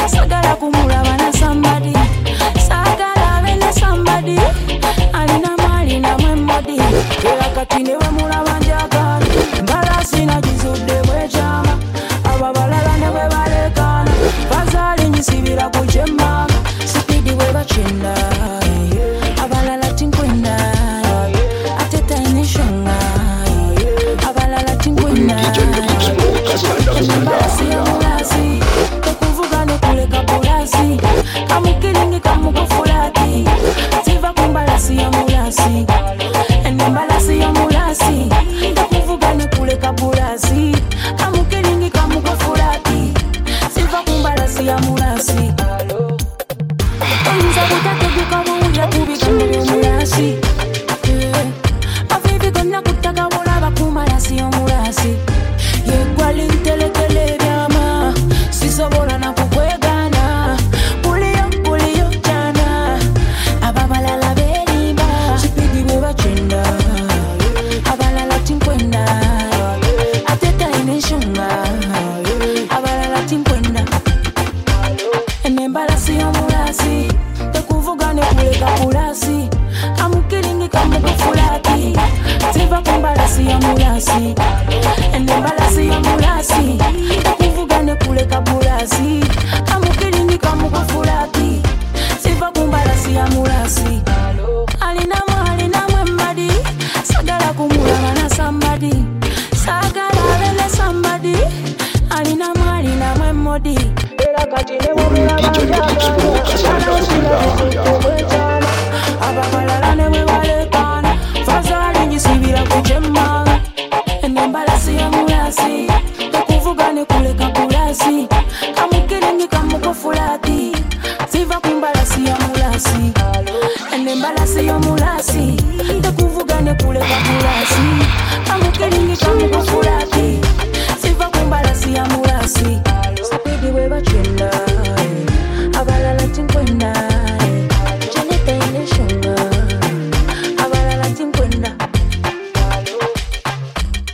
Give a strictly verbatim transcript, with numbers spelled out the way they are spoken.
sagala kumulaba na somebody, sagala abe ne somebody, alina mali na mwemodi, era kati ne we mulaba njagala, mbalasi na jizudde bwechama, ababalala ne bwe balekana, bazali nyisibira kujema, sipidi we bachinda, abalala tinkwenda, ateta ineshonga, abalala tinkwenda, mbalasi ya mulasi, tekuvuga ne kuleka bulasi, kamukiringi kamukufulati, ziva kumbalasi ya mulasi, ene mbalasi ya mulasi, tekuvuga ne kuleka bulasi, kamukiringi kamukufulati, ziva kumbalasi ya mulasi. Onza kutateguka buya kubigamba mulasi, avivi gonna kutaka bulaba kumalasi ya mulasi, yegwali ntelekele byama, sisobola na kukwegana, buliyo buliyo jana, ababalala berimba, sipidi bwe bacenda, abalala tinkwenda, ateta ineshunga, abalala tinkwenda, ene mbalasi ya mulasi, tekuvuga ne kuleka bulasi, amukiringi kamukufulati, ziva kumbalasi ya mulasi, ene mbalasi ya mulasi, tekuvuga ne kuleka bulasi, amukiringi kamukufulati, ziva kumbalasi ya mulasi, alina mali na mwemadi, sagala kumulaba na somebody, sagala abe ne somebody, alina mali na mwemodi, era kati ne mulaba ababalala ne bwe balekana, fazali nyisibira kujema, ene mbalasi ya mulasi, tekuvuga ne kuleka bulasi, kamukiringi kamukufulati, ziva kumbalasi ya mulasi, ene mbalasi ya mulasi, tekuvuga ne kuleka bulasi, kamukiringi kamukufulati.